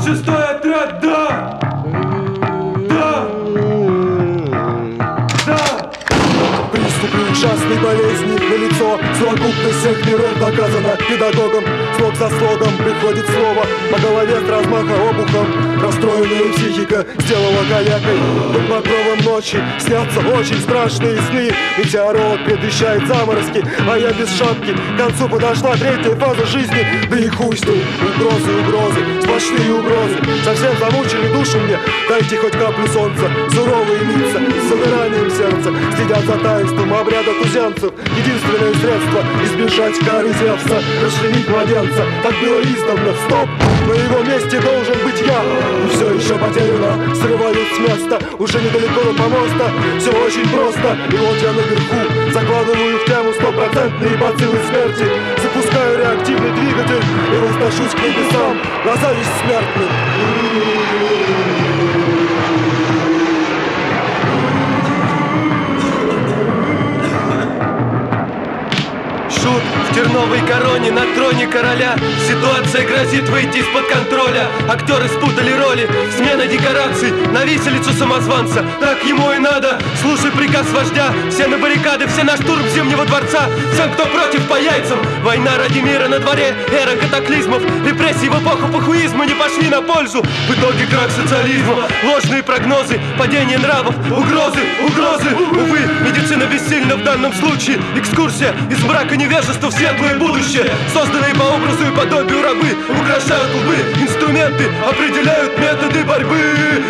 шестой отряд, да! Да! Да! Приступы ужасной болезни налицо. Совокупность всех миров доказана педагогом. Слог за слогом приходит слово. По голове с размаха обухом. Расстроенная психика сделала калякой. Под покровом ночи снятся очень страшные сны. Метеоролог предвещает заморозки, а я без шапки. К концу подошла третья фаза жизни. Да и хуй с ней. Угрозы, сплошные угрозы. Совсем замучили душу мне. Дайте хоть каплю солнца. Суровые лица с замиранием сердца следят за таинством обряда туземцев. Единственное средство избежать кары Зевса. Расчленить младенца, так было издавна. Стоп! На его месте должен быть я. И все еще потеряно, срываюсь с места. Уже недалеко до помоста. Все очень просто, и вот я наверху. Закладываю в тему стопроцентные бациллы смерти. Запускаю реактивный двигатель и возношусь к небесам. Назовись смертным. Шут в терновой короне на троне короля. Ситуация грозит выйти из-под контроля. Актеры спутали роли, смена декораций. На виселицу самозванца, так ему и надо. Слушай приказ вождя, все на баррикады, все на штурм Зимнего дворца. Всем, кто против, по яйцам. Война ради мира на дворе, эра катаклизмов. Репрессии в эпоху похуизма не пошли на пользу. В итоге крах социализма, ложные прогнозы, падение нравов, угрозы. Увы, медицина бессильна в данном случае. Экскурсия из мрака невежества в светлое будущее. Созданные по образу и подобию рабы украшают лбы. Инструменты определяют методы борьбы.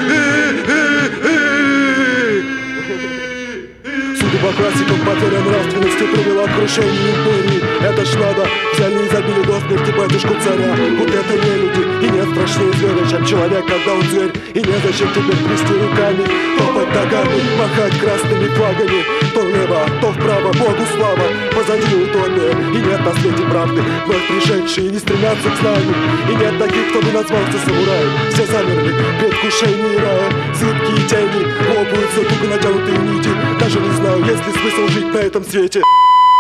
Судя по классикам, потеря нравственности привела к крушению империи. Это ж надо, взяли и забили до смерти батюшку царя. Вот это не люди, и нет страшнее зверя, чем человек, когда он зверь. И незачем теперь трясти руками, топать ногами, махать красными флагами. То влево, то вправо, Богу слава. Позади утопия, и нет на свете правды. Вновь пришедшие не стремятся к знанию. И нет таких, кто бы назвался самураем. Все замерли в предвкушении рая. Зыбкие тени лопаются туго натянутые нити. Даже не знаю, есть ли смысл жить на этом свете.